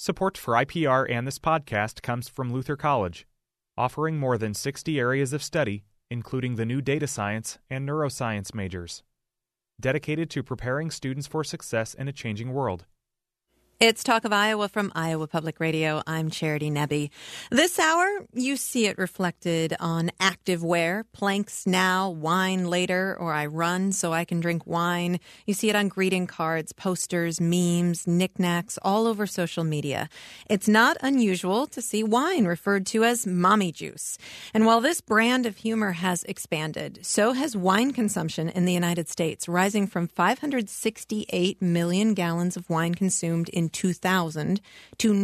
Support for IPR and this podcast comes from Luther College, offering more than 60 areas of study, including the new data science and neuroscience majors, dedicated to preparing students for success in a changing world. It's Talk of Iowa from Iowa Public Radio. I'm Charity Nebbe. This hour, you see it reflected on activewear, planks now, wine later, or I run so I can drink wine. You see it on greeting cards, posters, memes, knickknacks, all over social media. It's not unusual to see wine referred to as mommy juice. And while this brand of humor has expanded, so has wine consumption in the United States, rising from 568 million gallons of wine consumed in 2000 to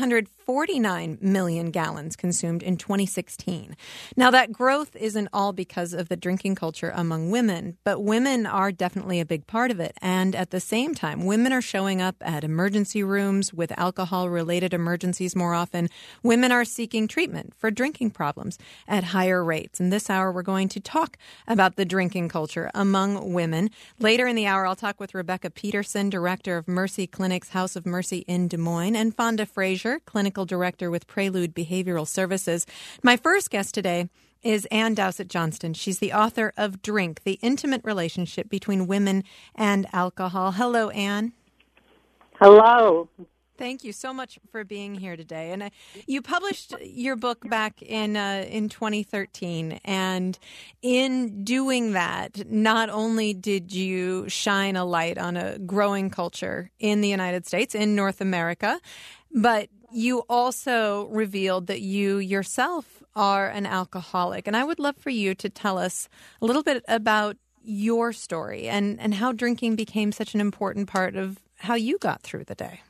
949 million gallons consumed in 2016. Now, that growth isn't all because of the drinking culture among women, but women are definitely a big part of it. And at the same time, women are showing up at emergency rooms with alcohol-related emergencies more often. Women are seeking treatment for drinking problems at higher rates. In this hour, we're going to talk about the drinking culture among women. Later in the hour, I'll talk with Rebecca Peterson, director of Mercy Clinic's House of Mercy in Des Moines, and Fonda Frazier, clinical director with Prelude Behavioral Services. My first guest today is Ann Dowsett-Johnston. She's the author of Drink, The Intimate Relationship Between Women and Alcohol. Hello, Ann. Hello. Thank you so much for being here today. And you published your book back in 2013, and in doing that, not only did you shine a light on a growing culture in the United States, in North America, but you also revealed that you yourself are an alcoholic. And I would love for you to tell us a little bit about your story and how drinking became such an important part of how you got through the day.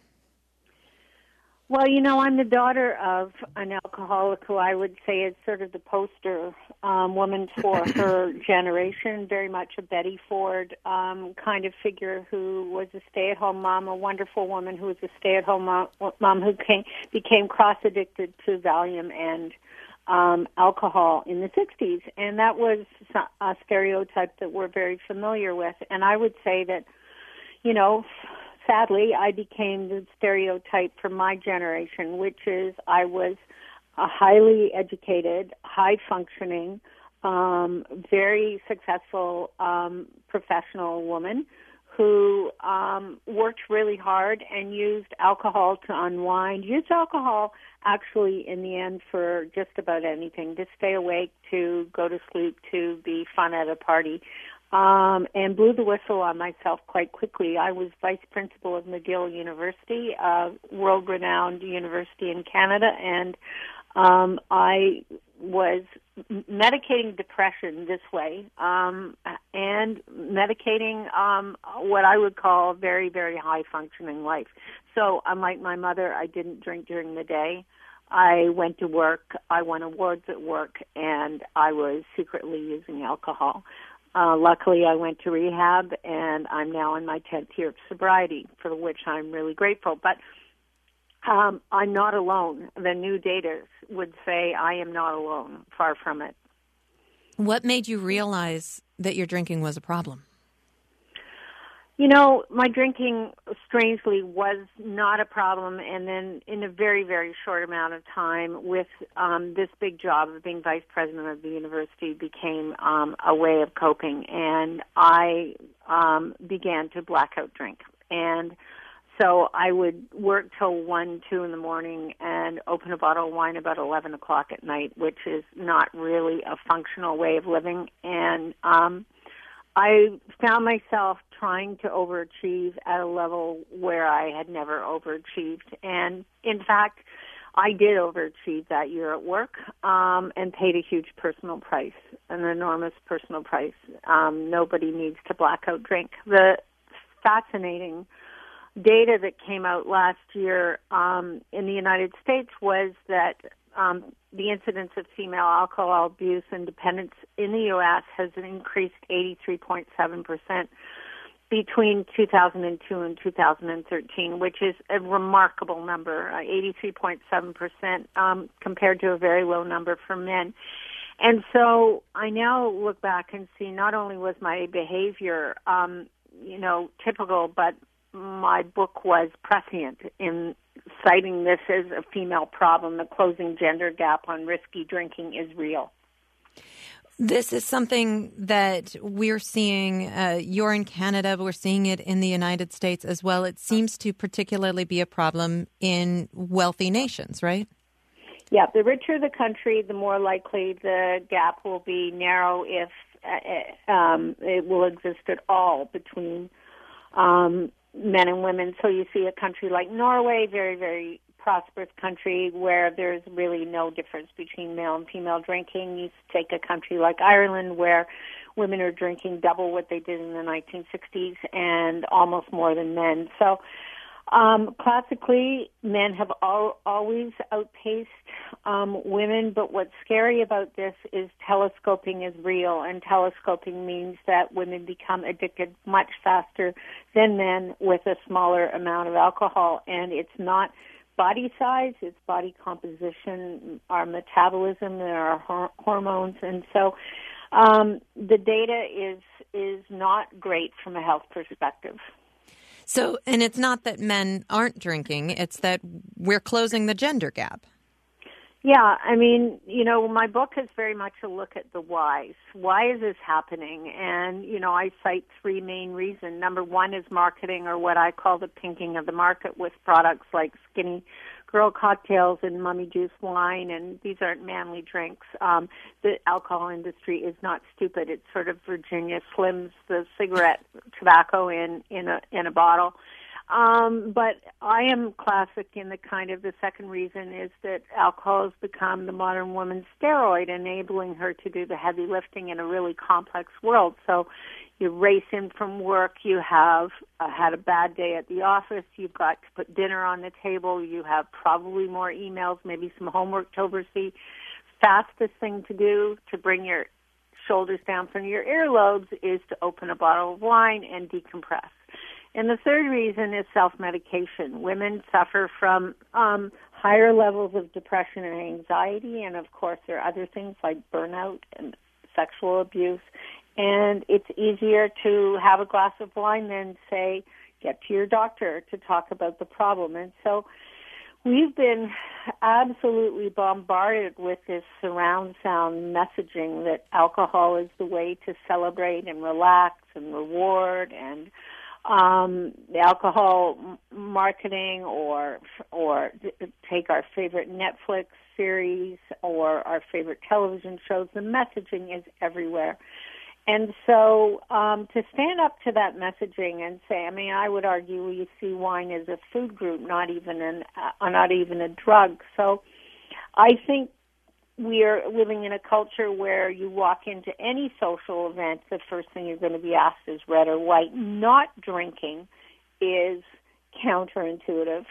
Well, you know, I'm the daughter of an alcoholic who I would say is sort of the poster woman for her generation, very much a Betty Ford kind of figure who was a stay-at-home mom, a wonderful woman who was a stay-at-home mom who became cross-addicted to Valium and alcohol in the 60s. And that was a stereotype that we're very familiar with. And I would say that, you know, sadly, I became the stereotype for my generation, which is I was a highly educated, high-functioning, very successful professional woman who worked really hard and used alcohol to unwind, used alcohol actually in the end for just about anything, to stay awake, to go to sleep, to be fun at a party. And blew the whistle on myself quite quickly. I was vice principal of McGill University, a world-renowned university in Canada, and I was medicating depression this way and medicating what I would call a very, very high-functioning life. So unlike my mother, I didn't drink during the day. I went to work, I won awards at work, and I was secretly using alcohol. Luckily, I went to rehab, and I'm now in my 10th year of sobriety, for which I'm really grateful. But I'm not alone. The new data would say I am not alone, far from it. What made you realize that your drinking was a problem? You know, my drinking, strangely, was not a problem, and then in a very, very short amount of time, with this big job of being vice president of the university, became a way of coping, and I began to blackout drink. And so I would work till 1, 2 in the morning and open a bottle of wine about 11 o'clock at night, which is not really a functional way of living, and I found myself trying to overachieve at a level where I had never overachieved. And, in fact, I did overachieve that year at work and paid a huge personal price, an enormous personal price. Nobody needs to blackout drink. The fascinating data that came out last year in the United States was that the incidence of female alcohol abuse and dependence in the U.S. has increased 83.7% between 2002 and 2013, which is a remarkable number, 83.7% compared to a very low number for men. And so I now look back and see not only was my behavior, typical, but my book was prescient in citing this as a female problem. The closing gender gap on risky drinking is real. This is something that we're seeing. You're in Canada, but we're seeing it in the United States as well. It seems to particularly be a problem in wealthy nations, right? Yeah, the richer the country, the more likely the gap will be narrow, if it will exist at all, between men and women. So you see a country like Norway, very, very prosperous country where there's really no difference between male and female drinking. You take a country like Ireland where women are drinking double what they did in the 1960s and almost more than men. So classically, men have always outpaced women, but what's scary about this is telescoping is real, and telescoping means that women become addicted much faster than men with a smaller amount of alcohol, and it's not body size, it's body composition, our metabolism, and our hormones, and so the data is not great from a health perspective. So, and it's not that men aren't drinking, it's that we're closing the gender gap. Yeah, I mean, my book is very much a look at the whys. Why is this happening? And, I cite three main reasons. Number one is marketing, or what I call the pinking of the market, with products like Skinny Girl cocktails and Mummy Juice wine, and these aren't manly drinks. The alcohol industry is not stupid. It's sort of Virginia Slims, the cigarette tobacco in a bottle. But I am classic in the kind of the second reason is that alcohol has become the modern woman's steroid, enabling her to do the heavy lifting in a really complex world. So you race in from work, you have had a bad day at the office, you've got to put dinner on the table, you have probably more emails, maybe some homework to oversee. Fastest thing to do to bring your shoulders down from your earlobes is to open a bottle of wine and decompress. And the third reason is self-medication. Women suffer from higher levels of depression and anxiety, and of course there are other things like burnout and sexual abuse. And it's easier to have a glass of wine than, say, get to your doctor to talk about the problem. And so we've been absolutely bombarded with this surround sound messaging that alcohol is the way to celebrate and relax and reward, and the alcohol marketing, or take our favorite Netflix series or our favorite television shows, the messaging is everywhere. And so to stand up to that messaging and say, I would argue you see wine as a food group, not even a drug. So I think we are living in a culture where you walk into any social event, the first thing you're going to be asked is red or white. Not drinking is counterintuitive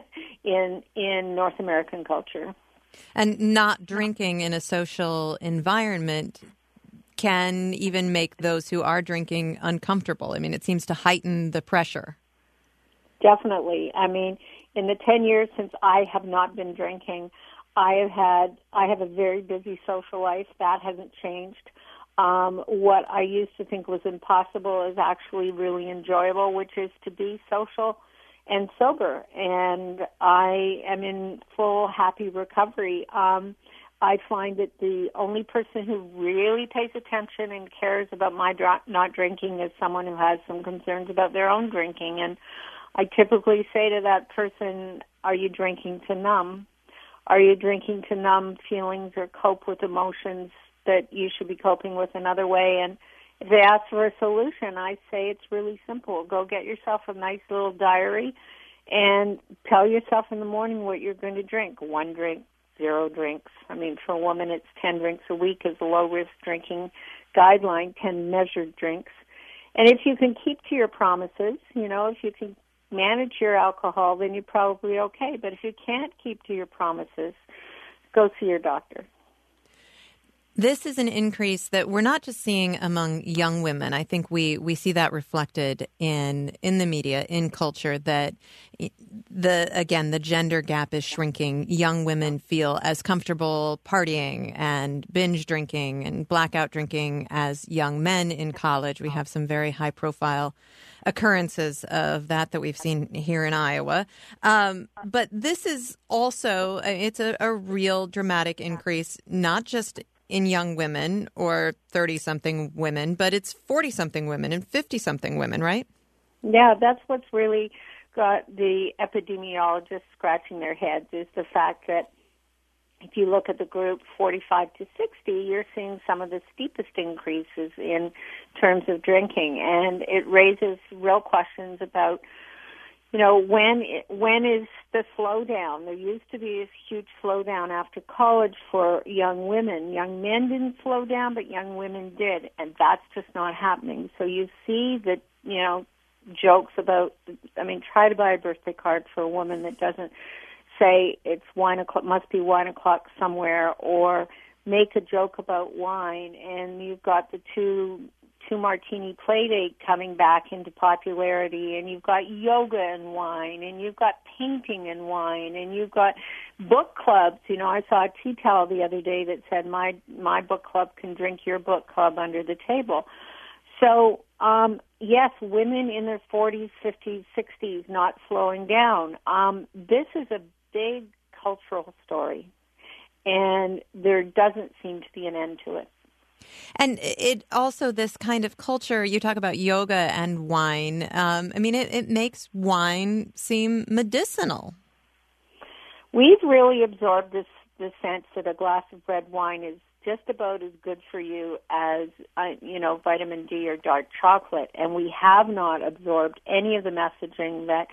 in North American culture. And not drinking in a social environment can even make those who are drinking uncomfortable. It seems to heighten the pressure. Definitely. In the 10 years since I have not been drinking, I have a very busy social life. That hasn't changed. What I used to think was impossible is actually really enjoyable, which is to be social and sober. And I am in full happy recovery. I find that the only person who really pays attention and cares about my not drinking is someone who has some concerns about their own drinking. And I typically say to that person, are you drinking to numb? Are you drinking to numb feelings or cope with emotions that you should be coping with another way? And if they ask for a solution, I say it's really simple. Go get yourself a nice little diary and tell yourself in the morning what you're going to drink. 1 drink, 0 drinks. For a woman, it's 10 drinks a week is the low-risk drinking guideline, 10 measured drinks. And if you can keep to your promises, if you can manage your alcohol, then you're probably okay. But if you can't keep to your promises, go see your doctor. This is an increase that we're not just seeing among young women. I think we see that reflected in the media, in culture, that the gender gap is shrinking. Young women feel as comfortable partying and binge drinking and blackout drinking as young men in college. We have some very high profile occurrences of that we've seen here in Iowa. But this is also, it's a real dramatic increase, not just in young women or 30-something women, but it's 40-something women and 50-something women, right? Yeah, that's what's really got the epidemiologists scratching their heads, is the fact that if you look at the group 45 to 60, you're seeing some of the steepest increases in terms of drinking. And it raises real questions about, when is the slowdown? There used to be this huge slowdown after college for young women. Young men didn't slow down, but young women did, and that's just not happening. So you see that, jokes about, try to buy a birthday card for a woman that doesn't say it's wine o'clock, must be wine o'clock somewhere, or make a joke about wine, and you've got the two martini play date coming back into popularity, and you've got yoga and wine, and you've got painting and wine, and you've got book clubs. I saw a tea towel the other day that said my book club can drink your book club under the table. So yes, women in their 40s, 50s, 60s not slowing down. This is a big cultural story, and there doesn't seem to be an end to it. And it also, this kind of culture, you talk about yoga and wine. It makes wine seem medicinal. We've really absorbed this sense that a glass of red wine is just about as good for you as, vitamin D or dark chocolate. And we have not absorbed any of the messaging that,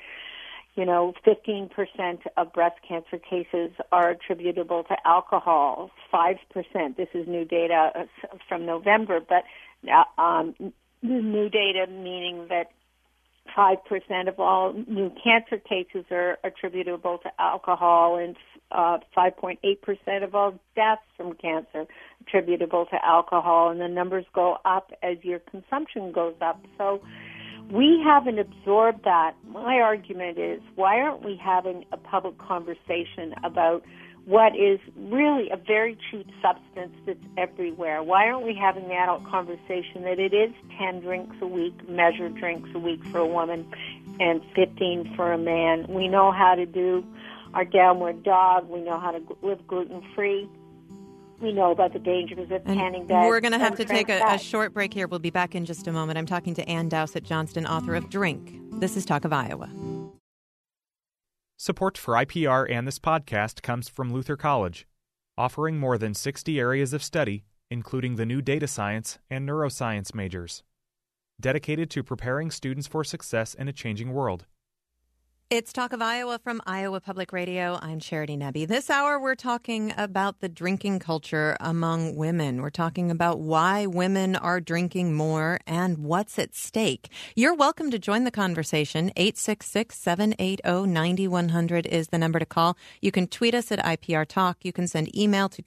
15% of breast cancer cases are attributable to alcohol, 5%. This is new data from November, but new data meaning that 5% of all new cancer cases are attributable to alcohol, and 5.8% of all deaths from cancer attributable to alcohol, and the numbers go up as your consumption goes up. So we haven't absorbed that. My argument is, why aren't we having a public conversation about what is really a very cheap substance that's everywhere? Why aren't we having the adult conversation that it is 10 drinks a week, measured drinks a week for a woman, and 15 for a man? We know how to do our downward dog. We know how to live gluten-free. We know about the dangers of tanning beds. We're going to have to take a short break here. We'll be back in just a moment. I'm talking to Ann Dowsett-Johnston, author of Drink. This is Talk of Iowa. Support for IPR and this podcast comes from Luther College, offering more than 60 areas of study, including the new data science and neuroscience majors, dedicated to preparing students for success in a changing world. It's Talk of Iowa from Iowa Public Radio. I'm Charity Nebbe. This hour, we're talking about the drinking culture among women. We're talking about why women are drinking more and what's at stake. You're welcome to join the conversation. 866-780-9100 is the number to call. You can tweet us at IPR Talk. You can send email to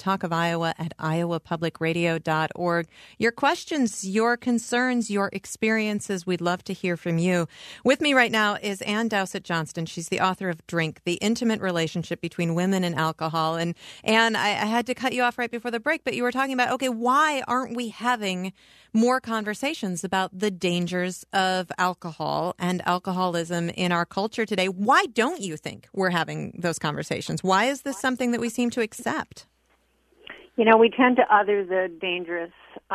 talkofiowa@iowapublicradio.org. Your questions, your concerns, your experiences, we'd love to hear from you. With me right now is Ann Dowsett-Johnston. She's the author of Drink, The Intimate Relationship Between Women and Alcohol. And I had to cut you off right before the break, but you were talking about, why aren't we having more conversations about the dangers of alcohol and alcoholism in our culture today? Why don't you think we're having those conversations? Why is this something that we seem to accept? We tend to other the dangerous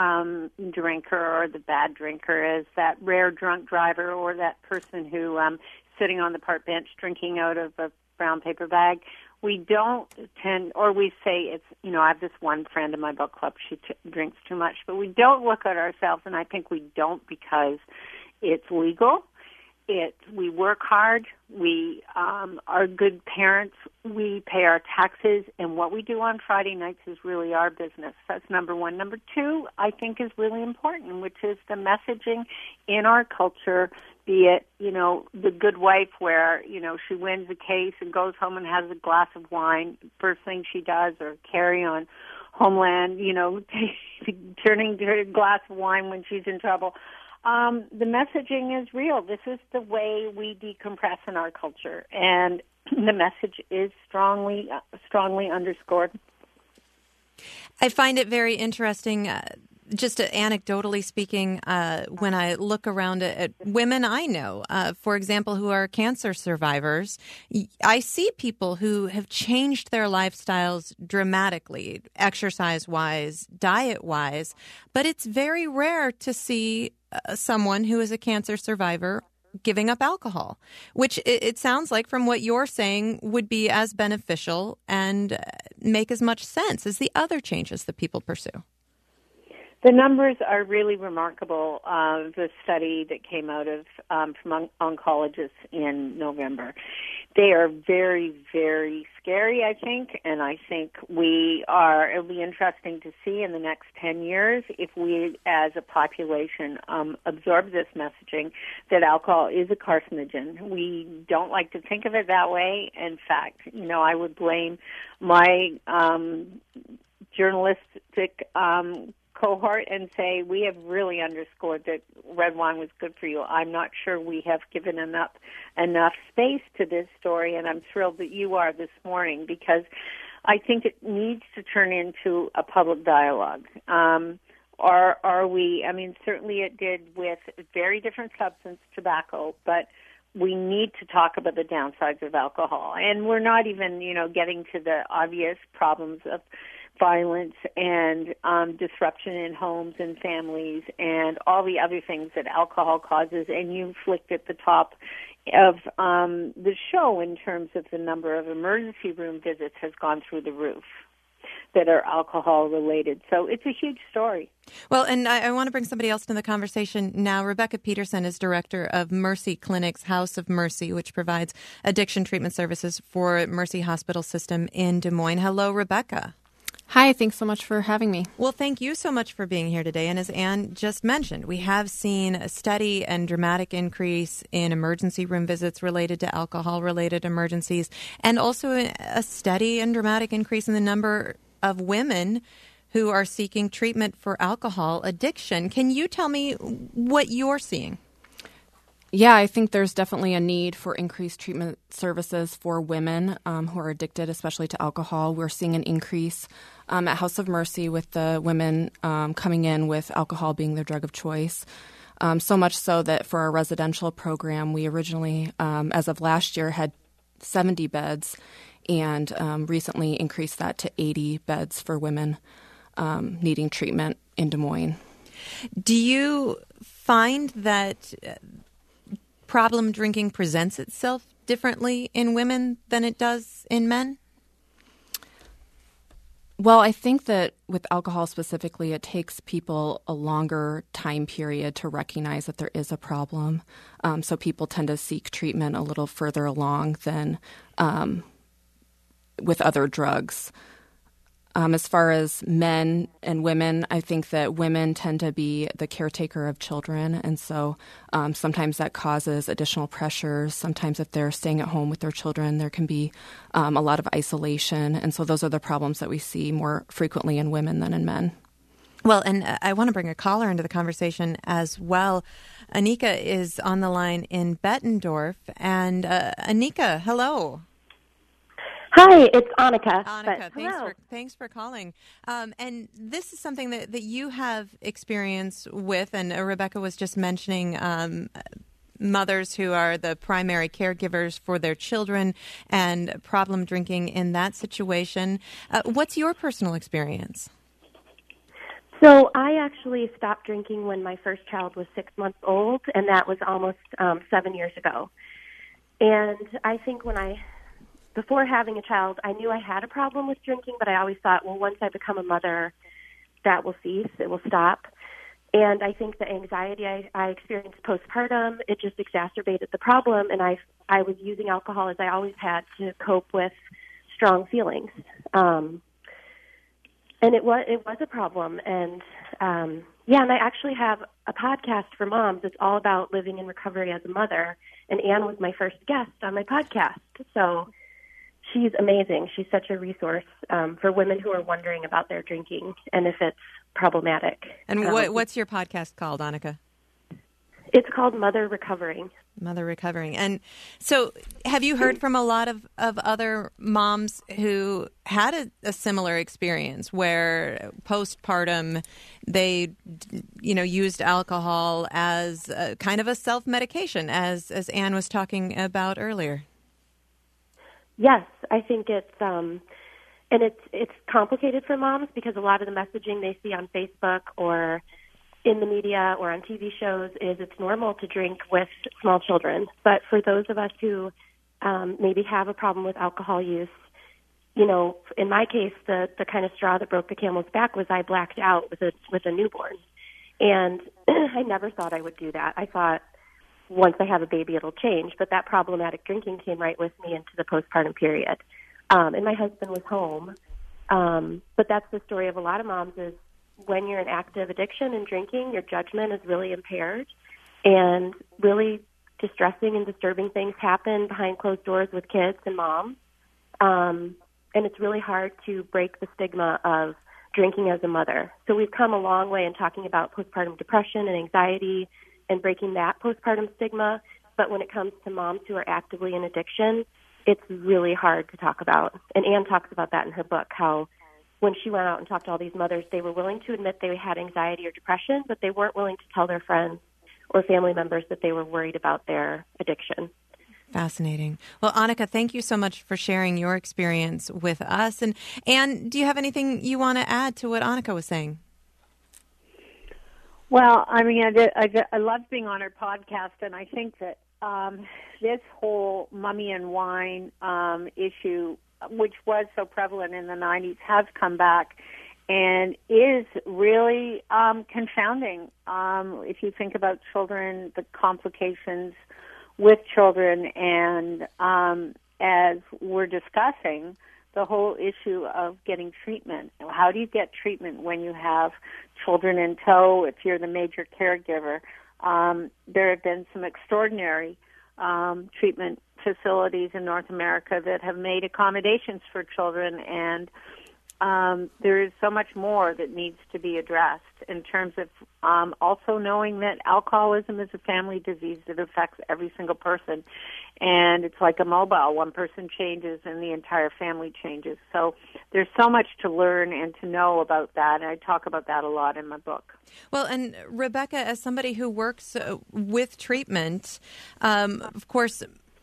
drinker or the bad drinker as that rare drunk driver or that person who sitting on the park bench drinking out of a brown paper bag. We don't tend, or we say it's, I have this one friend in my book club, she drinks too much, but we don't look at ourselves, and I think we don't because it's legal. We work hard, we are good parents, we pay our taxes, and what we do on Friday nights is really our business. That's number one. Number two, I think, is really important, which is the messaging in our culture, be it, the good wife where, she wins a case and goes home and has a glass of wine, first thing she does, or carry on Homeland, turning to a glass of wine when she's in trouble. The messaging is real. This is the way we decompress in our culture, and the message is strongly underscored. I find it very interesting. Just anecdotally speaking, when I look around at women I know, for example, who are cancer survivors, I see people who have changed their lifestyles dramatically, exercise-wise, diet-wise, but it's very rare to see someone who is a cancer survivor giving up alcohol, which it sounds like from what you're saying would be as beneficial and make as much sense as the other changes that people pursue. The numbers are really remarkable. The study that came out of from oncologists in November, they are very, very scary, I think, and I think it'll be interesting to see in the next 10 years if we as a population absorb this messaging that alcohol is a carcinogen. We don't like to think of it that way. In fact, I would blame my journalistic cohort and say we have really underscored that red wine was good for you. I'm not sure we have given enough space to this story, and I'm thrilled that you are this morning because I think it needs to turn into a public dialogue. Are we? I mean, certainly it did with very different substance, tobacco, but we need to talk about the downsides of alcohol, and we're not even, getting to the obvious problems of violence and disruption in homes and families and all the other things that alcohol causes. And you flicked at the top of the show in terms of the number of emergency room visits has gone through the roof that are alcohol related. So it's a huge story. Well, and I want to bring somebody else into the conversation now. Rebecca Peterson is director of Mercy Clinic's House of Mercy, which provides addiction treatment services for Mercy Hospital System in Des Moines. Hello, Rebecca. Hi, thanks so much for having me. Well, thank you so much for being here today. And as Anne just mentioned, we have seen a steady and dramatic increase in emergency room visits related to alcohol-related emergencies, and also a steady and dramatic increase in the number of women who are seeking treatment for alcohol addiction. Can you tell me what you're seeing? Yeah, I think there's definitely a need for increased treatment services for women who are addicted, especially to alcohol. We're seeing an increase at House of Mercy with the women coming in with alcohol being their drug of choice. So much so that for our residential program, we originally, as of last year, had 70 beds and recently increased that to 80 beds for women needing treatment in Des Moines. Do you find that problem drinking presents itself differently in women than it does in men? Well, I think that with alcohol specifically, it takes people a longer time period to recognize that there is a problem. So people tend to seek treatment a little further along than with other drugs. As far as men and women, I think that women tend to be the caretaker of children, and so sometimes that causes additional pressures. Sometimes if they're staying at home with their children, there can be a lot of isolation, and so those are the problems that we see more frequently in women than in men. Well, and I want to bring a caller into the conversation as well. Anika is on the line in Bettendorf, and Anika, hello. Hi, it's Annika. Annika, thanks for calling. And this is something that you have experience with, and Rebecca was just mentioning mothers who are the primary caregivers for their children and problem drinking in that situation. What's your personal experience? So I actually stopped drinking when my first child was 6 months old, and that was almost 7 years ago. And I think before having a child, I knew I had a problem with drinking, but I always thought, well, once I become a mother, that will cease, it will stop. And I think the anxiety I experienced postpartum, it just exacerbated the problem, and I was using alcohol as I always had to cope with strong feelings. And it was a problem. And, and I actually have a podcast for moms. It's all about living in recovery as a mother, and Anne was my first guest on my podcast. So she's amazing. She's such a resource for women who are wondering about their drinking and if it's problematic. And what's your podcast called, Annika? It's called Mother Recovering. Mother Recovering. And so have you heard from a lot of other moms who had a similar experience where postpartum they, used alcohol as kind of a self-medication, as Anne was talking about earlier? Yes, I think it's and it's complicated for moms because a lot of the messaging they see on Facebook or in the media or on TV shows is it's normal to drink with small children. But for those of us who maybe have a problem with alcohol use, in my case, the kind of straw that broke the camel's back was I blacked out with a newborn. And I never thought I would do that. I thought once I have a baby, it'll change. But that problematic drinking came right with me into the postpartum period. And my husband was home. But that's the story of a lot of moms is when you're in active addiction and drinking, your judgment is really impaired and really distressing and disturbing things happen behind closed doors with kids and moms. And it's really hard to break the stigma of drinking as a mother. So we've come a long way in talking about postpartum depression and anxiety and breaking that postpartum stigma. But when it comes to moms who are actively in addiction, it's really hard to talk about. And Anne talks about that in her book, how when she went out and talked to all these mothers, they were willing to admit they had anxiety or depression, but they weren't willing to tell their friends or family members that they were worried about their addiction. Fascinating. Well, Annika, thank you so much for sharing your experience with us. And Anne, do you have anything you want to add to what Annika was saying? Well, I mean, I love being on her podcast, and I think that this whole mummy and wine issue, which was so prevalent in the 90s, has come back and is really confounding. If you think about children, the complications with children, and as we're discussing, the whole issue of getting treatment. How do you get treatment when you have children in tow, if you're the major caregiver? There have been some extraordinary treatment facilities in North America that have made accommodations for children, and there is so much more that needs to be addressed in terms of also knowing that alcoholism is a family disease that affects every single person, and it's like a mobile. One person changes and the entire family changes. So there's so much to learn and to know about that, and I talk about that a lot in my book. Well, and Rebecca, as somebody who works with treatment, of course,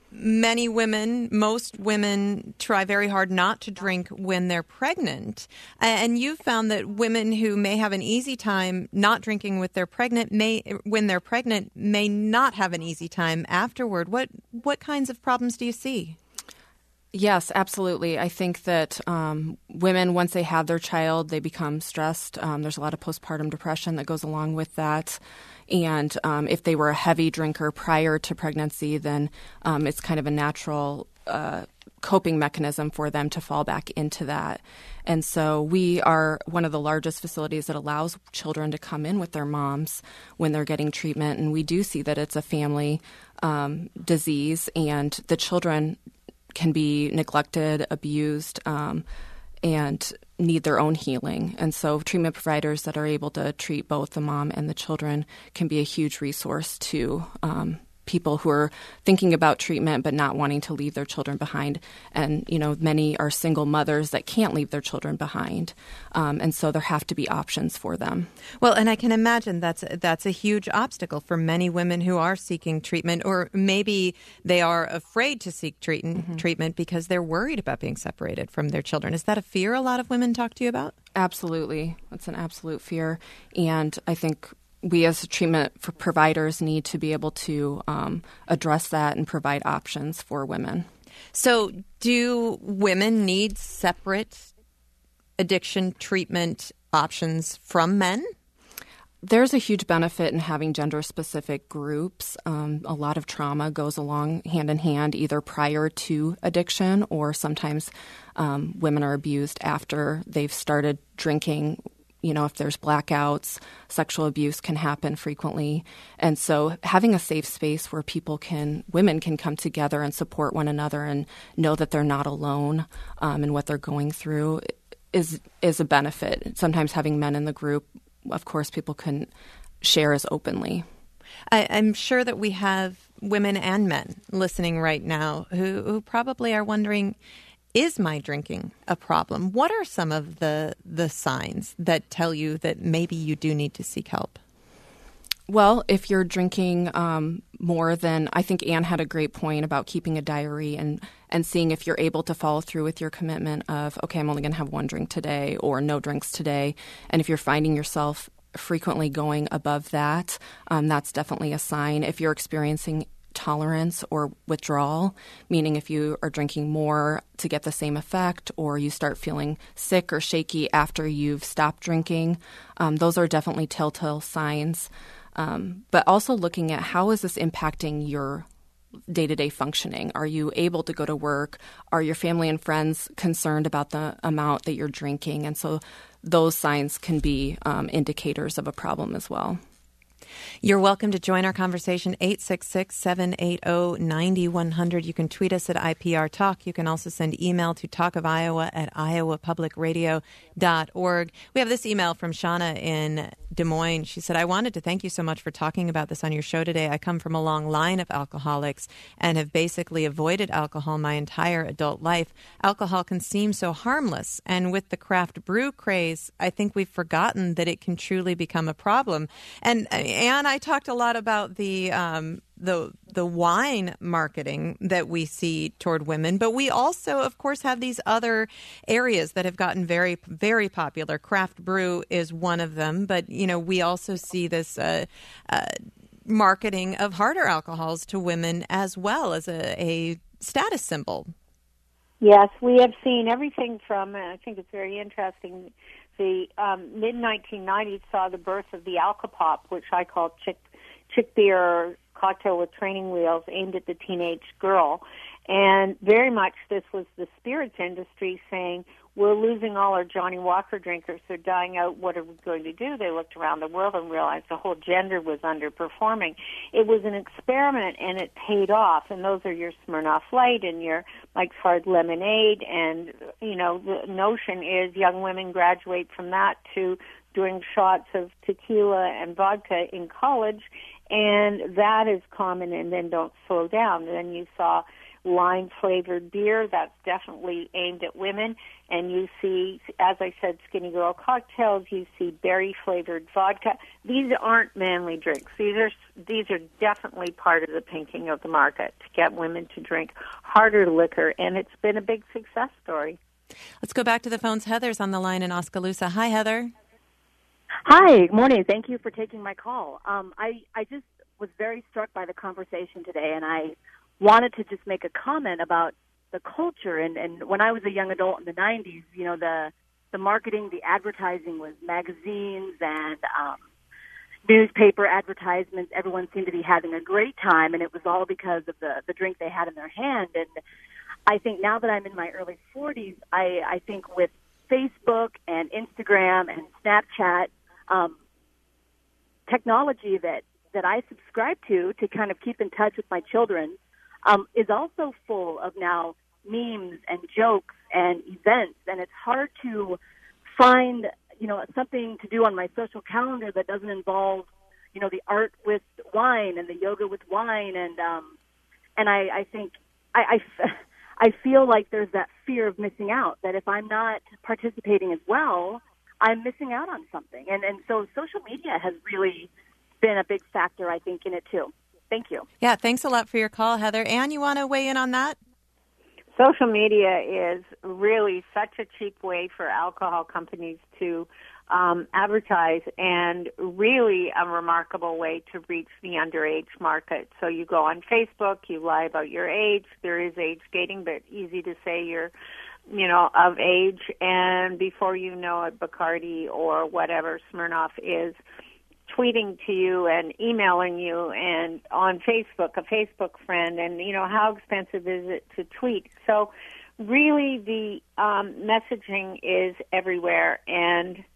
most women try very hard not to drink when they're pregnant. And you've found that women who may have an easy time not drinking when they're pregnant may not have an easy time afterward. What kinds of problems do you see? Yes, absolutely. I think that women, once they have their child, they become stressed. There's a lot of postpartum depression that goes along with that. And if they were a heavy drinker prior to pregnancy, then it's kind of a natural coping mechanism for them to fall back into that. And so we are one of the largest facilities that allows children to come in with their moms when they're getting treatment. And we do see that it's a family disease, and the children can be neglected, abused, and need their own healing. And so treatment providers that are able to treat both the mom and the children can be a huge resource to people who are thinking about treatment but not wanting to leave their children behind. And, many are single mothers that can't leave their children behind. And so there have to be options for them. Well, and I can imagine that's a huge obstacle for many women who are seeking treatment, or maybe they are afraid to seek treatment because they're worried about being separated from their children. Is that a fear a lot of women talk to you about? Absolutely. That's an absolute fear. And I think we as treatment providers need to be able to address that and provide options for women. So do women need separate addiction treatment options from men? There's a huge benefit in having gender-specific groups. A lot of trauma goes along hand in hand, either prior to addiction, or sometimes women are abused after they've started drinking, if there's blackouts, sexual abuse can happen frequently. And so having a safe space where women can come together and support one another and know that they're not alone in what they're going through is a benefit. Sometimes having men in the group, of course, people couldn't share as openly. I'm sure that we have women and men listening right now who probably are wondering, is my drinking a problem? What are some of the signs that tell you that maybe you do need to seek help? Well, if you're drinking more than, I think Anne had a great point about keeping a diary and seeing if you're able to follow through with your commitment of, okay, I'm only going to have one drink today or no drinks today. And if you're finding yourself frequently going above that, that's definitely a sign. If you're experiencing tolerance or withdrawal, meaning if you are drinking more to get the same effect or you start feeling sick or shaky after you've stopped drinking, those are definitely telltale signs. But also looking at how is this impacting your day-to-day functioning? Are you able to go to work? Are your family and friends concerned about the amount that you're drinking? And so those signs can be indicators of a problem as well. You're welcome to join our conversation, 866-780-9100. You can tweet us at IPR Talk. You can also send email to talkofiowa@iowapublicradio.org. We have this email from Shauna in Des Moines. She said, I wanted to thank you so much for talking about this on your show today. I come from a long line of alcoholics and have basically avoided alcohol my entire adult life. Alcohol can seem so harmless, and with the craft brew craze, I think we've forgotten that it can truly become a problem. And I talked a lot about the wine marketing that we see toward women, but we also, of course, have these other areas that have gotten very, very popular. Craft brew is one of them, but we also see this marketing of harder alcohols to women as well as a status symbol. Yes, we have seen everything from, I think it's very interesting, the mid-1990s saw the birth of the Alcopop, which I call chick beer cocktail with training wheels aimed at the teenage girl. And very much this was the spirits industry saying, we're losing all our Johnny Walker drinkers. They're dying out. What are we going to do? They looked around the world and realized the whole gender was underperforming. It was an experiment, and it paid off. And those are your Smirnoff Light and your Mike's Hard Lemonade. And, the notion is young women graduate from that to doing shots of tequila and vodka in college, and that is common, and then don't slow down. Then you saw lime-flavored beer. That's definitely aimed at women. And you see, as I said, skinny girl cocktails. You see berry-flavored vodka. These aren't manly drinks. These are definitely part of the pinking of the market to get women to drink harder liquor, and it's been a big success story. Let's go back to the phones. Heather's on the line in Oskaloosa. Hi, Heather. Hi, good morning. Thank you for taking my call. I just was very struck by the conversation today, and I wanted to just make a comment about the culture. And when I was a young adult in the 90s, the marketing, the advertising was magazines and newspaper advertisements. Everyone seemed to be having a great time, and it was all because of the drink they had in their hand. And I think now that I'm in my early 40s, I think with Facebook and Instagram and Snapchat, technology that I subscribe to kind of keep in touch with my children, is also full of now memes and jokes and events, and it's hard to find, something to do on my social calendar that doesn't involve, the art with wine and the yoga with wine, and I think I feel like there's that fear of missing out, that if I'm not participating as well, I'm missing out on something, and so social media has really been a big factor, I think, in it too. Thank you. Yeah, thanks a lot for your call, Heather. Anne, you want to weigh in on that? Social media is really such a cheap way for alcohol companies to advertise, and really a remarkable way to reach the underage market. So you go on Facebook, you lie about your age. There is age gating, but easy to say you're, of age, and before you know it, Bacardi or whatever Smirnoff is tweeting to you and emailing you, and on Facebook, a Facebook friend, and, how expensive is it to tweet? So really the messaging is everywhere, and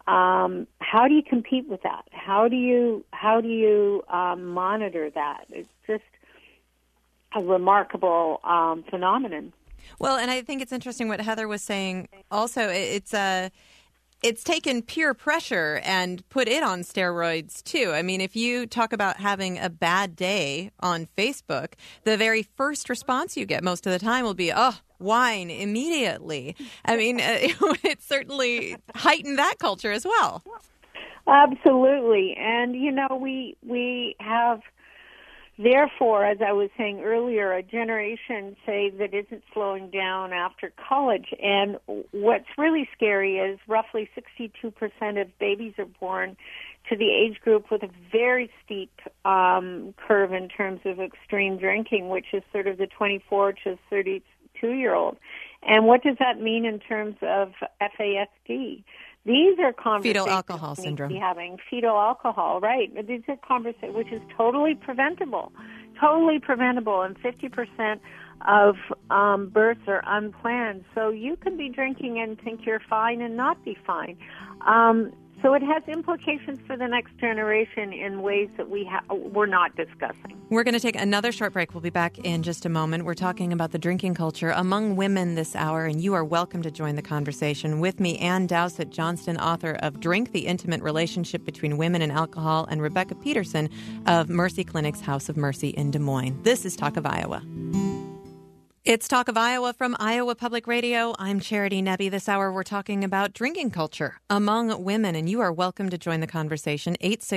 how do you compete with that? How do you monitor that? It's just a remarkable phenomenon. Well, and I think it's interesting what Heather was saying. Also, it's taken peer pressure and put it on steroids, too. I mean, if you talk about having a bad day on Facebook, the very first response you get most of the time will be, oh, wine immediately. I mean, it certainly heightened that culture as well. Absolutely. And, we have, therefore, as I was saying earlier, a generation, say, that isn't slowing down after college. And what's really scary is roughly 62% of babies are born to the age group with a very steep curve in terms of extreme drinking, which is sort of the 24 to 32-year-old. And what does that mean in terms of FASD? These are conversations fetal alcohol syndrome. Having fetal alcohol, right? These are conversations which is totally preventable, and 50% of births are unplanned. So you can be drinking and think you're fine and not be fine. So it has implications for the next generation in ways that we're not discussing. We're going to take another short break. We'll be back in just a moment. We're talking about the drinking culture among women this hour, and you are welcome to join the conversation with me, Ann Dowsett Johnston, author of Drink, The Intimate Relationship Between Women and Alcohol, and Rebecca Peterson of Mercy Clinic's House of Mercy in Des Moines. This is Talk of Iowa. It's Talk of Iowa from Iowa Public Radio. I'm Charity Nebbe. This hour we're talking about drinking culture among women, and you are welcome to join the conversation,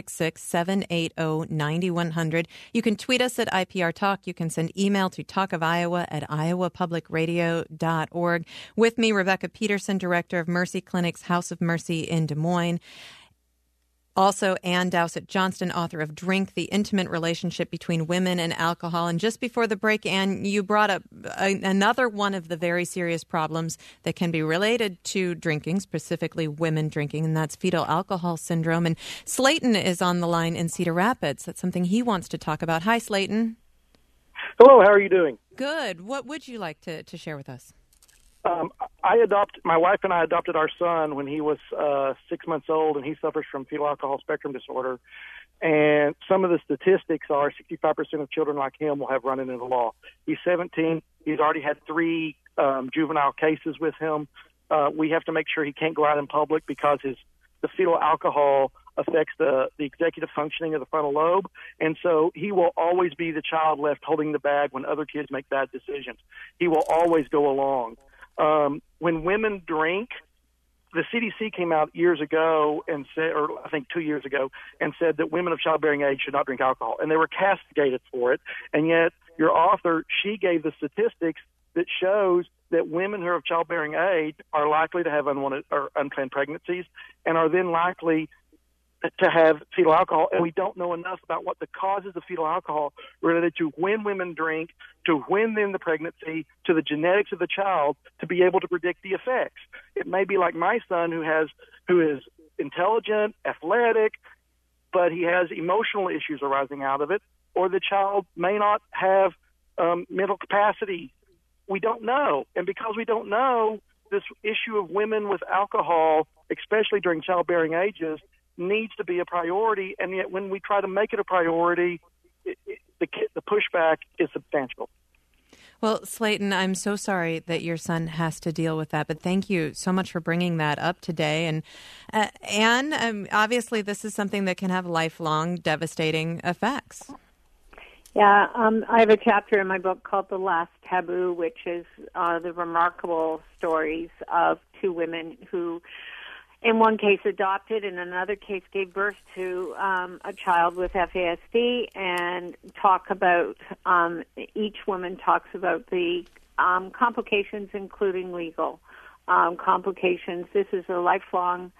866-780-9100. You can tweet us at IPR Talk. You can send email to talkofiowa@iowapublicradio.org. With me, Rebecca Peterson, director of Mercy Clinic's House of Mercy in Des Moines. Also, Ann Dowsett Johnston, author of Drink, The Intimate Relationship Between Women and Alcohol. And just before the break, Ann, you brought up another one of the very serious problems that can be related to drinking, specifically women drinking, and that's fetal alcohol syndrome. And Slayton is on the line in Cedar Rapids. That's something he wants to talk about. Hi, Slayton. Hello, how are you doing? Good. What would you like to share with us? My wife and I adopted our son when he was 6 months old, and he suffers from fetal alcohol spectrum disorder. And some of the statistics are 65% of children like him will have run into the law. He's 17. He's already had 3 juvenile cases with him. We have to make sure he can't go out in public because the fetal alcohol affects the executive functioning of the frontal lobe. And so he will always be the child left holding the bag when other kids make bad decisions. He will always go along. When women drink, the CDC came out years ago and said, or I think 2 years ago, and said that women of childbearing age should not drink alcohol. And they were castigated for it. And yet your author, she gave the statistics that shows that women who are of childbearing age are likely to have unwanted or unplanned pregnancies and are then likely to have fetal alcohol, and we don't know enough about what the causes of fetal alcohol related to when women drink, to when then the pregnancy, to the genetics of the child, to be able to predict the effects. It may be like my son who is intelligent, athletic, but he has emotional issues arising out of it, or the child may not have mental capacity. We don't know, and because we don't know, this issue of women with alcohol, especially during childbearing ages, needs to be a priority, and yet when we try to make it a priority, the pushback is substantial. Well, Slayton, I'm so sorry that your son has to deal with that, but thank you so much for bringing that up today. And Anne, obviously this is something that can have lifelong devastating effects. Yeah, I have a chapter in my book called The Last Taboo, which is the remarkable stories of 2 women who in one case adopted, in another case gave birth to a child with FASD, and talk about, each woman talks about the complications, including legal complications. This is a lifelong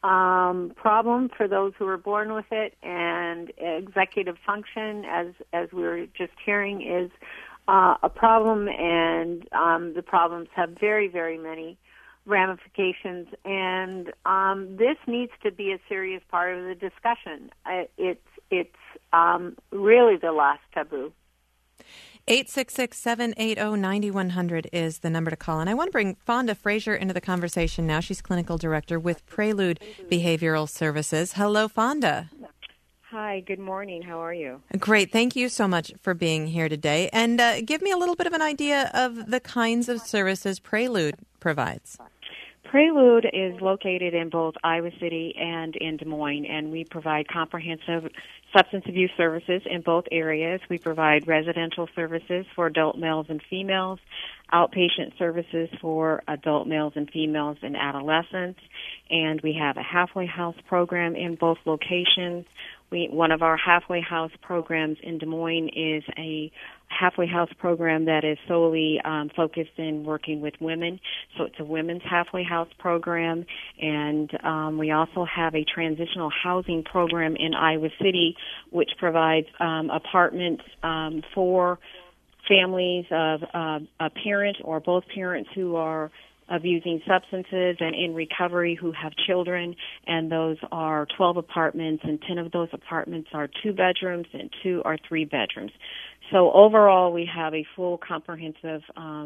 problem for those who are born with it, and executive function, as we were just hearing, is a problem, and the problems have very, very many ramifications, and this needs to be a serious part of the discussion. It's really the last taboo. 866-780-9100 is the number to call. And I want to bring Fonda Frazier into the conversation now. She's clinical director with Prelude Behavioral Services. Hello, Fonda. Hi, good morning. How are you? Great. Thank you so much for being here today. And give me a little bit of an idea of the kinds of services Prelude provides. Prelude is located in both Iowa City and in Des Moines, and we provide comprehensive substance abuse services in both areas. We provide residential services for adult males and females, outpatient services for adult males and females and adolescents, and we have a halfway house program in both locations. One of our halfway house programs in Des Moines is a halfway house program that is solely focused in working with women. So it's a women's halfway house program. And we also have a transitional housing program in Iowa City, which provides apartments for families of a parent or both parents who are abusing substances and in recovery who have children, and those are 12 apartments, and 10 of those apartments are 2 bedrooms and 2 are 3 bedrooms. So overall, we have a full comprehensive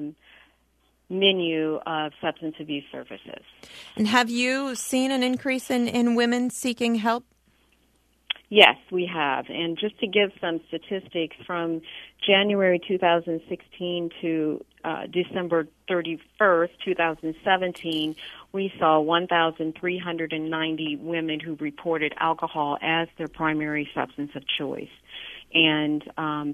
menu of substance abuse services. And have you seen an increase in women seeking help? Yes, we have. And just to give some statistics, from January 2016 to December 31st, 2017, we saw 1,390 women who reported alcohol as their primary substance of choice. And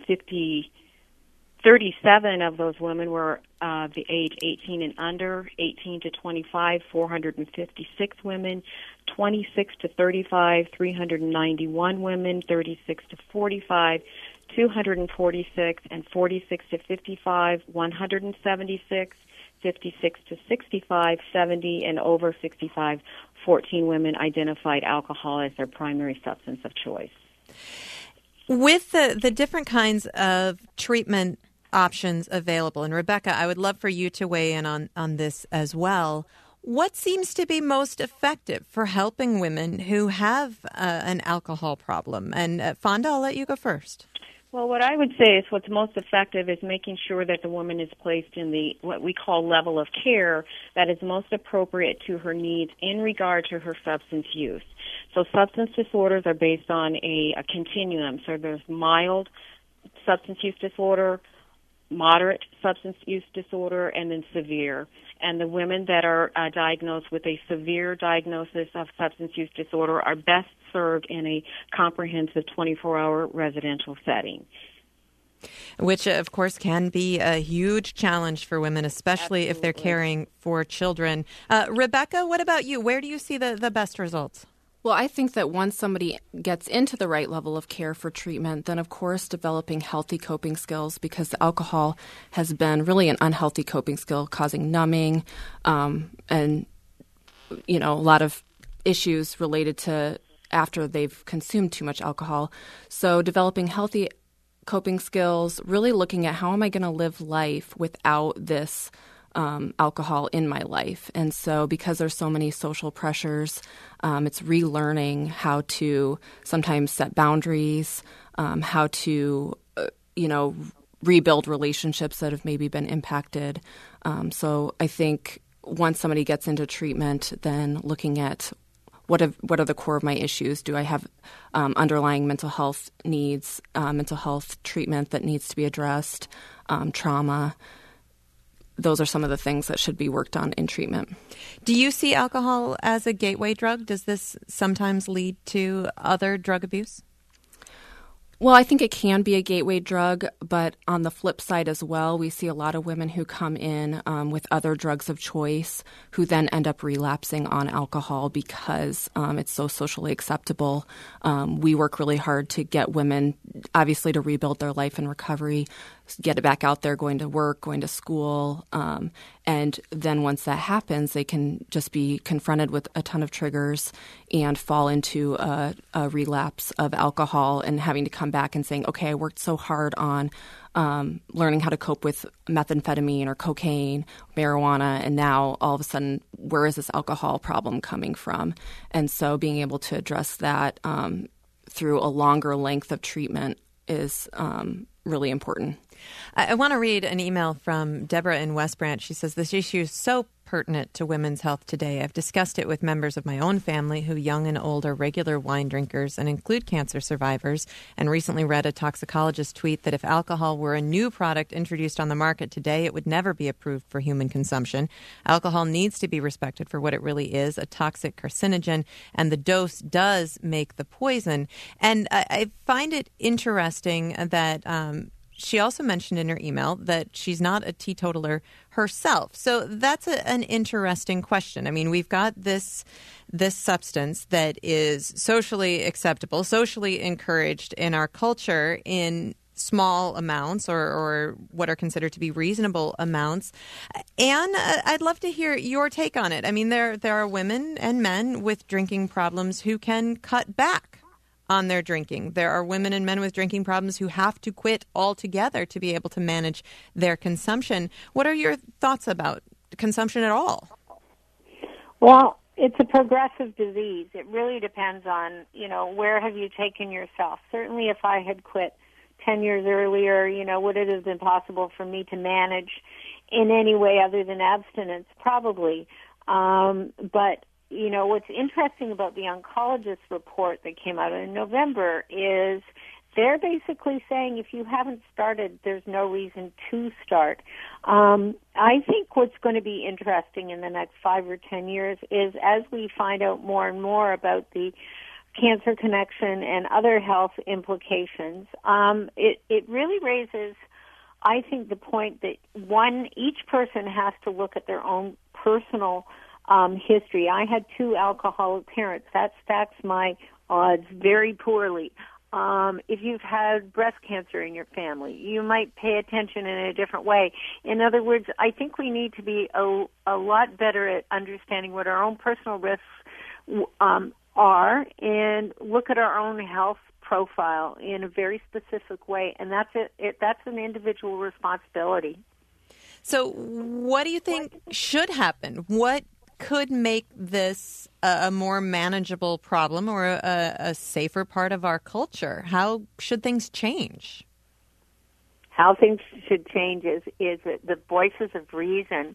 37 of those women were the age 18 and under, 18 to 25, 456 women, 26 to 35, 391 women, 36 to 45, 246, and 46 to 55, 176, 56 to 65, 70, and over 65, 14 women identified alcohol as their primary substance of choice. With the different kinds of treatment options available, and Rebecca, I would love for you to weigh in on this as well. What seems to be most effective for helping women who have an alcohol problem? And Fonda, I'll let you go first. Well, what I would say is what's most effective is making sure that the woman is placed in the what we call level of care that is most appropriate to her needs in regard to her substance use. So substance disorders are based on a continuum. So there's mild substance use disorder, moderate substance use disorder, and then severe. And the women that are diagnosed with a severe diagnosis of substance use disorder are best served in a comprehensive 24-hour residential setting. Which, of course, can be a huge challenge for women, especially if they're caring for children. Rebecca, what about you? Where do you see the best results? Well, I think that once somebody gets into the right level of care for treatment, then, of course, developing healthy coping skills, because alcohol has been really an unhealthy coping skill, causing numbing and, a lot of issues related to after they've consumed too much alcohol. So developing healthy coping skills, really looking at how am I going to live life without this alcohol in my life. And so because there's so many social pressures, it's relearning how to sometimes set boundaries, how to, rebuild relationships that have maybe been impacted. So I think once somebody gets into treatment, then looking at what are the core of my issues? Do I have underlying mental health needs, mental health treatment that needs to be addressed, trauma? Those are some of the things that should be worked on in treatment. Do you see alcohol as a gateway drug? Does this sometimes lead to other drug abuse? Well, I think it can be a gateway drug, but on the flip side as well, we see a lot of women who come in with other drugs of choice who then end up relapsing on alcohol because it's so socially acceptable. We work really hard to get women, obviously, to rebuild their life in recovery, get it back out there, going to work, going to school. And then once that happens, they can just be confronted with a ton of triggers and fall into a relapse of alcohol and having to come back and saying, okay, I worked so hard on learning how to cope with methamphetamine or cocaine, marijuana, and now all of a sudden, where is this alcohol problem coming from? And so being able to address that through a longer length of treatment is really important. I want to read an email from Deborah in West Branch. She says, this issue is so pertinent to women's health today. I've discussed it with members of my own family who, young and old, are regular wine drinkers and include cancer survivors, and recently read a toxicologist tweet that if alcohol were a new product introduced on the market today, it would never be approved for human consumption. Alcohol needs to be respected for what it really is, a toxic carcinogen, and the dose does make the poison. And I find it interesting that she also mentioned in her email that she's not a teetotaler herself. So that's an interesting question. I mean, we've got this substance that is socially acceptable, socially encouraged in our culture in small amounts or what are considered to be reasonable amounts. Anne, I'd love to hear your take on it. I mean, there are women and men with drinking problems who can cut back on their drinking. There are women and men with drinking problems who have to quit altogether to be able to manage their consumption. What are your thoughts about consumption at all? Well, it's a progressive disease. It really depends on, where have you taken yourself? Certainly if I had quit 10 years earlier, would it have been possible for me to manage in any way other than abstinence? Probably. But what's interesting about the oncologist report that came out in November is they're basically saying if you haven't started, there's no reason to start. I think what's going to be interesting in the next 5 or 10 years is as we find out more and more about the Cancer Connection and other health implications, it really raises, I think, the point that, each person has to look at their own personal history. I had 2 alcoholic parents. That stacks my odds very poorly. If you've had breast cancer in your family, you might pay attention in a different way. In other words, I think we need to be a lot better at understanding what our own personal risks are and look at our own health profile in a very specific way, and that's an individual responsibility. So what do you think should happen? What could make this a more manageable problem or a safer part of our culture? How should things change? How things should change is the voices of reason.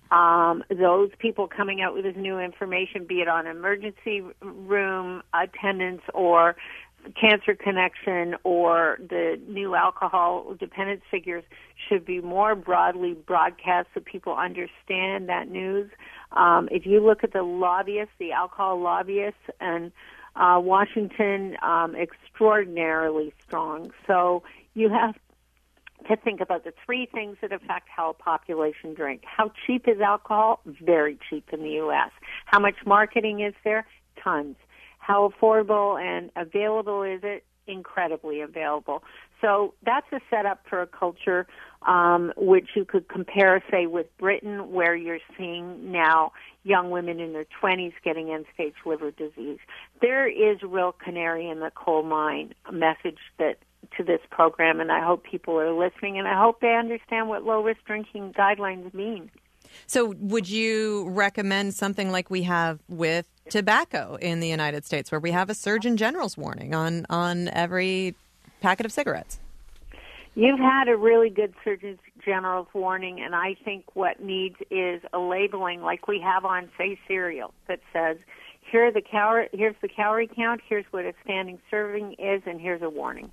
Those people coming out with this new information, be it on emergency room attendance or Cancer Connection or the new alcohol dependence figures, should be more broadly broadcast so people understand that news. If you look at the lobbyists, the alcohol lobbyists, and Washington, extraordinarily strong. So you have to think about the 3 things that affect how a population drinks. How cheap is alcohol? Very cheap in the U.S. How much marketing is there? Tons. How affordable and available is it? Incredibly available. So that's a setup for a culture which you could compare, say, with Britain, where you're seeing now young women in their 20s getting end-stage liver disease. There is a real canary in the coal mine message to this program, and I hope people are listening, and I hope they understand what low-risk drinking guidelines mean. So would you recommend something like we have with tobacco in the United States, where we have a Surgeon General's warning on every packet of cigarettes? You've had a really good Surgeon General's warning, and I think what needs is a labeling like we have on, say, cereal that says, here's the calorie count, here's what a standing serving is, and here's a warning.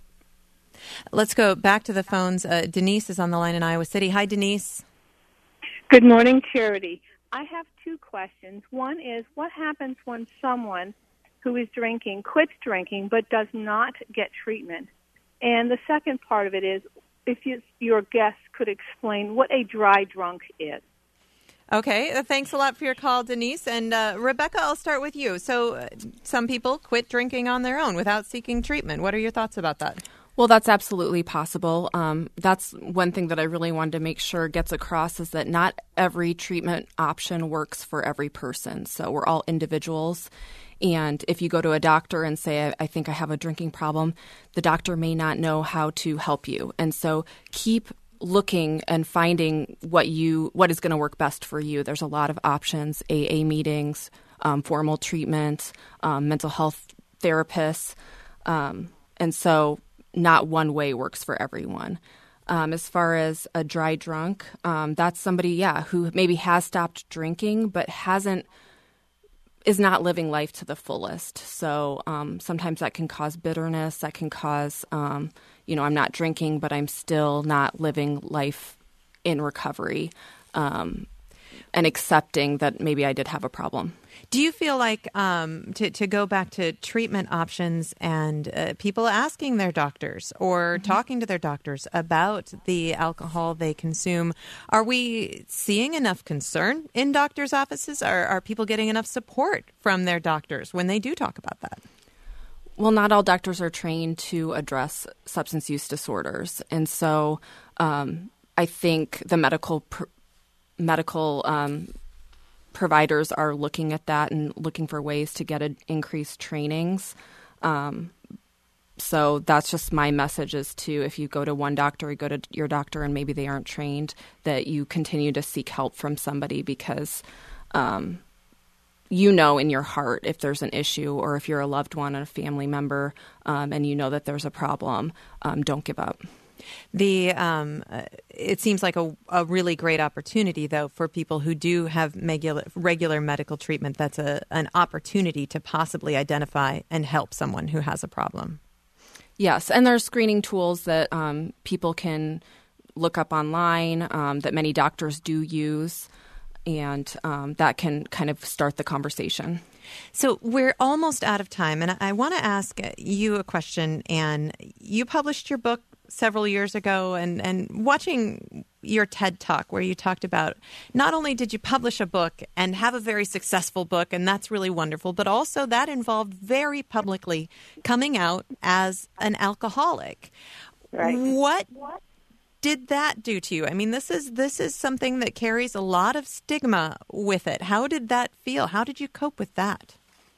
Let's go back to the phones. Denise is on the line in Iowa City. Hi, Denise. Good morning, Charity. I have 2 questions. One is, what happens when someone who is drinking quits drinking but does not get treatment? And the second part of it is, if your guest could explain what a dry drunk is. Okay, thanks a lot for your call, Denise. And Rebecca, I'll start with you. So some people quit drinking on their own without seeking treatment. What are your thoughts about that? Well, that's absolutely possible. That's one thing that I really wanted to make sure gets across is that not every treatment option works for every person. So we're all individuals. And if you go to a doctor and say, I think I have a drinking problem, the doctor may not know how to help you. And so keep looking and finding what is going to work best for you. There's a lot of options, AA meetings, formal treatment, mental health therapists. And so not one way works for everyone. As far as a dry drunk, that's somebody, who maybe has stopped drinking but is not living life to the fullest. So sometimes that can cause bitterness. That can cause, I'm not drinking, but I'm still not living life in recovery, and accepting that maybe I did have a problem. Do you feel like, to go back to treatment options and people asking their doctors or talking to their doctors about the alcohol they consume, are we seeing enough concern in doctors' offices? Are people getting enough support from their doctors when they do talk about that? Well, not all doctors are trained to address substance use disorders. And so I think the medical providers are looking at that and looking for ways to get increased trainings. So that's just my message is to, if you go to one doctor, you go to your doctor and maybe they aren't trained, that you continue to seek help from somebody because in your heart if there's an issue or if you're a loved one and a family member and you know that there's a problem, don't give up. It seems like a really great opportunity, though, for people who do have regular medical treatment. That's an opportunity to possibly identify and help someone who has a problem. Yes, and there's screening tools that people can look up online that many doctors do use, and that can kind of start the conversation. So we're almost out of time, and I want to ask you a question, Anne. You published your book several years ago, and watching your TED Talk where you talked about not only did you publish a book and have a very successful book, and that's really wonderful, but also that involved very publicly coming out as an alcoholic. Right. What did that do to you? I mean, this is something that carries a lot of stigma with it. How did that feel? How did you cope with that?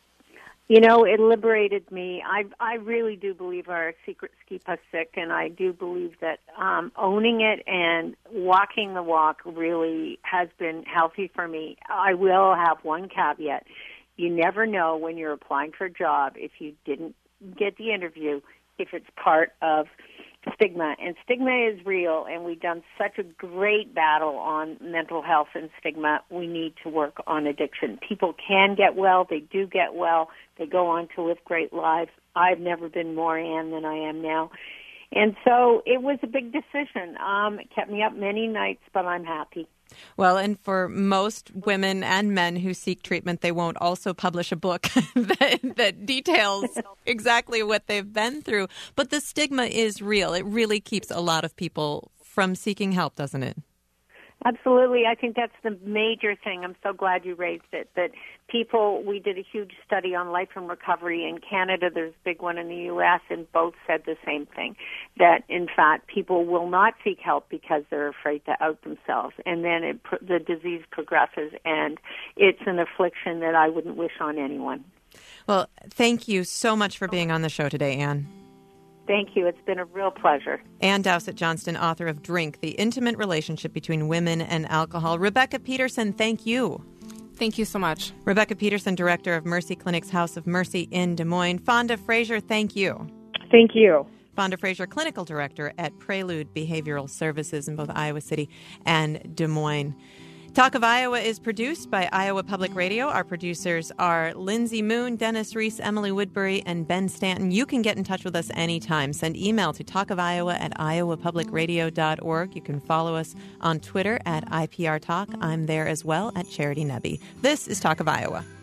It liberated me. I really do believe our secrets keep us sick, and I do believe that owning it and walking the walk really has been healthy for me. I will have one caveat. You never know when you're applying for a job if you didn't get the interview, if it's part of stigma. And stigma is real, and we've done such a great battle on mental health and stigma. We need to work on addiction. People can get well. They do get well. They go on to live great lives. I've never been more Anne than I am now. And so it was a big decision. It kept me up many nights, but I'm happy. Well, and for most women and men who seek treatment, they won't also publish a book that details exactly what they've been through. But the stigma is real. It really keeps a lot of people from seeking help, doesn't it? Absolutely. I think that's the major thing. I'm so glad you raised it, that we did a huge study on life and recovery in Canada. There's a big one in the U.S., and both said the same thing, that, in fact, people will not seek help because they're afraid to out themselves. And then the disease progresses, and it's an affliction that I wouldn't wish on anyone. Well, thank you so much for being on the show today, Anne. Thank you. It's been a real pleasure. Anne Dowsett-Johnston, author of Drink, The Intimate Relationship Between Women and Alcohol. Rebecca Peterson, thank you. Thank you so much. Rebecca Peterson, director of Mercy Clinic's House of Mercy in Des Moines. Fonda Frazier, thank you. Thank you. Fonda Frazier, clinical director at Prelude Behavioral Services in both Iowa City and Des Moines. Talk of Iowa is produced by Iowa Public Radio. Our producers are Lindsay Moon, Dennis Reese, Emily Woodbury, and Ben Stanton. You can get in touch with us anytime. Send email to talkofiowa@iowapublicradio.org. You can follow us on Twitter @IPR Talk. I'm there as well at Charity Nebbe. This is Talk of Iowa.